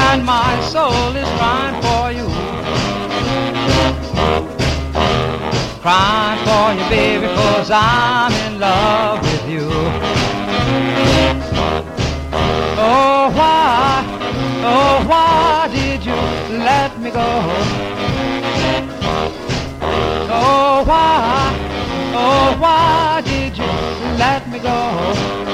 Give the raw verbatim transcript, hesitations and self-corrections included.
and my soul is crying for you. Crying for you, baby, 'cause I'm in love with you. Oh, why, oh, why did you let me go? Oh, why, oh, why did you let me go?